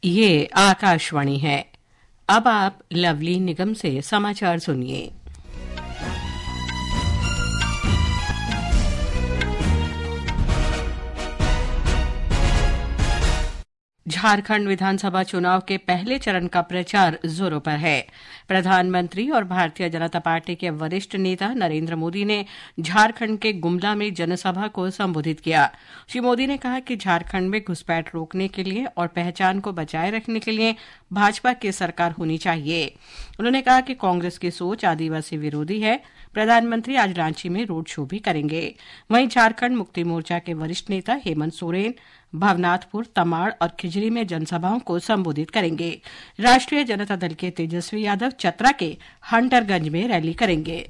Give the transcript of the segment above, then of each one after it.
ये आकाशवाणी है। अब आप लवली निगम से समाचार सुनिए। झारखंड विधानसभा चुनाव के पहले चरण का प्रचार जोरों पर है। प्रधानमंत्री और भारतीय जनता पार्टी के वरिष्ठ नेता नरेंद्र मोदी ने झारखंड के गुमला में जनसभा को संबोधित किया। श्री मोदी ने कहा कि झारखंड में घुसपैठ रोकने के लिए और पहचान को बचाए रखने के लिए भाजपा की सरकार होनी चाहिए। उन्होंने कहा कि कांग्रेस की सोच आदिवासी विरोधी है। प्रधानमंत्री आज रांची में रोड शो भी करेंगे। वहीं झारखंड मुक्ति मोर्चा के वरिष्ठ नेता हेमंत सोरेन भवनाथपुर, तमाड़ और खिजरी में जनसभाओं को संबोधित करेंगे। राष्ट्रीय जनता दल के तेजस्वी यादव चतरा के हंटरगंज में रैली करेंगे।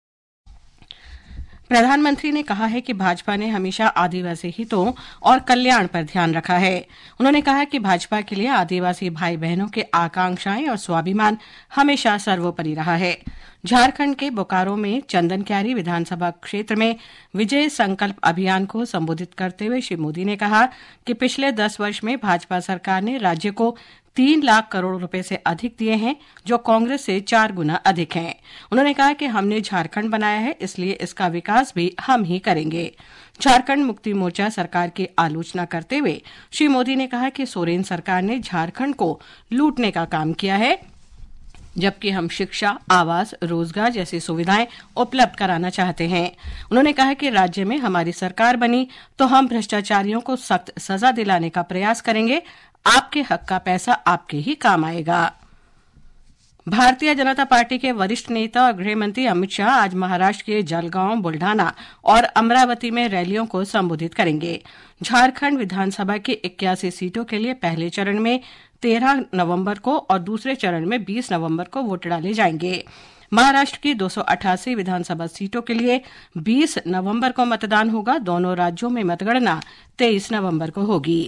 प्रधानमंत्री ने कहा है कि भाजपा ने हमेशा आदिवासी हितों और कल्याण पर ध्यान रखा है। उन्होंने कहा कि भाजपा के लिए आदिवासी भाई बहनों के आकांक्षाएं और स्वाभिमान हमेशा सर्वोपरि रहा है। झारखंड के बोकारो में चंदनक्यारी विधानसभा क्षेत्र में विजय संकल्प अभियान को संबोधित करते हुए श्री मोदी ने कहा कि पिछले 10 वर्ष में भाजपा सरकार ने राज्य को 3 लाख करोड़ रुपए से अधिक दिए हैं, जो कांग्रेस से 4 गुना अधिक हैं। उन्होंने कहा कि हमने झारखंड बनाया है, इसलिए इसका विकास भी हम ही करेंगे। झारखंड मुक्ति मोर्चा सरकार की आलोचना करते हुए श्री मोदी ने कहा कि सोरेन सरकार ने झारखंड को लूटने का काम किया है, जबकि हम शिक्षा, आवास, रोजगार जैसी सुविधाएं उपलब्ध कराना चाहते हैं। उन्होंने कहा कि राज्य में हमारी सरकार बनी तो हम भ्रष्टाचारियों को सख्त सजा दिलाने का प्रयास करेंगे। आपके हक का पैसा आपके ही काम आएगा। भारतीय जनता पार्टी के वरिष्ठ नेता और गृह मंत्री अमित शाह आज महाराष्ट्र के जलगांव, बुल्ढाना और अमरावती में रैलियों को संबोधित करेंगे। झारखंड विधानसभा की 81 सीटों के लिए पहले चरण में 13 नवंबर को और दूसरे चरण में 20 नवंबर को वोट डाले जाएंगे। महाराष्ट्र की 288 विधानसभा सीटों के लिए 20 नवंबर को मतदान होगा। दोनों राज्यों में मतगणना 23 नवंबर को होगी।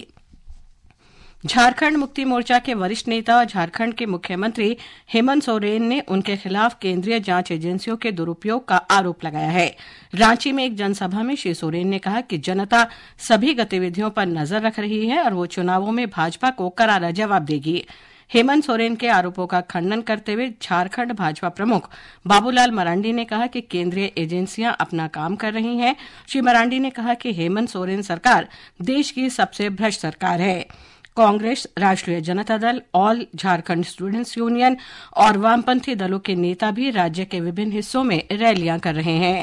झारखंड मुक्ति मोर्चा के वरिष्ठ नेता और झारखंड के मुख्यमंत्री हेमंत सोरेन ने उनके खिलाफ केंद्रीय जांच एजेंसियों के दुरुपयोग का आरोप लगाया है। रांची में एक जनसभा में श्री सोरेन ने कहा कि जनता सभी गतिविधियों पर नजर रख रही है और वो चुनावों में भाजपा को करारा जवाब देगी। हेमंत सोरेन के आरोपों का खंडन करते हुए झारखंड भाजपा प्रमुख बाबूलाल मरांडी ने कहा कि केंद्रीय एजेंसियां अपना काम कर रही हैं। श्री मरांडी ने कहा कि हेमंत सोरेन सरकार देश की सबसे भ्रष्ट सरकार है। कांग्रेस, राष्ट्रीय Janata Dal, all Jharkhand students union और वामपंथी दलों के नेता भी राज्य के विभिन्न हिस्सों में रैलियां कर रहे हैं।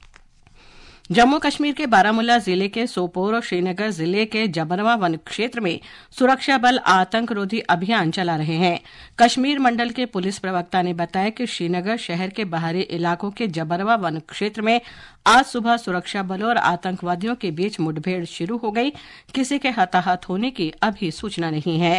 जम्मू कश्मीर के बारामूला जिले के सोपोर और श्रीनगर जिले के जबरवा वन क्षेत्र में सुरक्षा बल आतंकरोधी अभियान चला रहे हैं। कश्मीर मंडल के पुलिस प्रवक्ता ने बताया कि श्रीनगर शहर के बाहरी इलाकों के जबरवा वन क्षेत्र में आज सुबह सुरक्षा बलों और आतंकवादियों के बीच मुठभेड़ शुरू हो गई। किसी के हताहत होने की अभी सूचना नहीं है।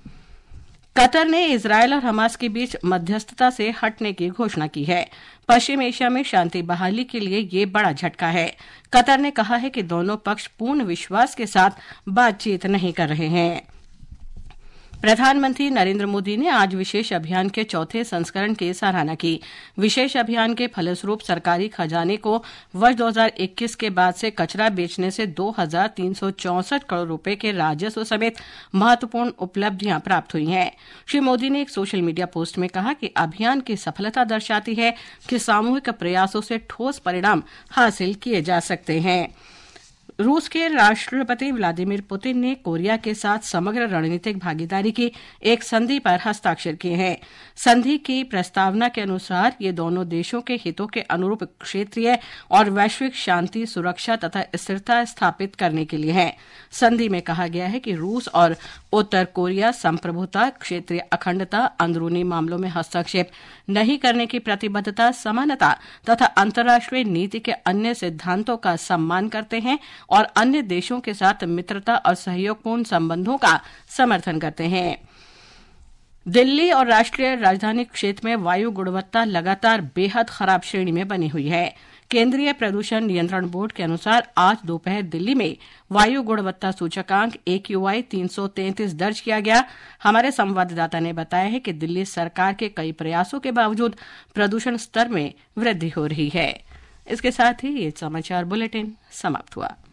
कतर ने इजरायल और हमास के बीच मध्यस्थता से हटने की घोषणा की है। पश्चिम एशिया में शांति बहाली के लिए ये बड़ा झटका है। कतर ने कहा है कि दोनों पक्ष पूर्ण विश्वास के साथ बातचीत नहीं कर रहे हैं। प्रधानमंत्री नरेंद्र मोदी ने आज विशेष अभियान के 4थे संस्करण की सराहना की। विशेष अभियान के फलस्वरूप सरकारी खजाने को वर्ष 2021 के बाद से कचरा बेचने से 2,364 करोड़ रुपए के राजस्व समेत महत्वपूर्ण उपलब्धियां प्राप्त हुई हैं। श्री मोदी ने एक सोशल मीडिया पोस्ट में कहा कि अभियान की सफलता दर्शाती है कि सामूहिक प्रयासों से ठोस परिणाम हासिल किए जा सकते हैं। रूस के राष्ट्रपति व्लादिमीर पुतिन ने कोरिया के साथ समग्र रणनीतिक भागीदारी की एक संधि पर हस्ताक्षर किए हैं। संधि की प्रस्तावना के अनुसार ये दोनों देशों के हितों के अनुरूप क्षेत्रीय और वैश्विक शांति, सुरक्षा तथा स्थिरता स्थापित करने के लिए है। संधि में कहा गया है कि रूस और उत्तर कोरिया संप्रभुता, क्षेत्रीय अखंडता, अंदरूनी मामलों में हस्तक्षेप नहीं करने की प्रतिबद्धता, समानता तथा अंतर्राष्ट्रीय नीति के अन्य सिद्धांतों का सम्मान करते हैं और अन्य देशों के साथ मित्रता और सहयोगपूर्ण संबंधों का समर्थन करते हैं। दिल्ली और राष्ट्रीय राजधानी क्षेत्र में वायु गुणवत्ता लगातार बेहद खराब श्रेणी में बनी हुई है। केंद्रीय प्रदूषण नियंत्रण बोर्ड के अनुसार आज दोपहर दिल्ली में वायु गुणवत्ता सूचकांक AQI 333 दर्ज किया गया। हमारे संवाददाता ने बताया है कि दिल्ली सरकार के कई प्रयासों के बावजूद प्रदूषण स्तर में वृद्धि हो रही है। इसके साथ ही ये समाचार बुलेटिन समाप्त हुआ।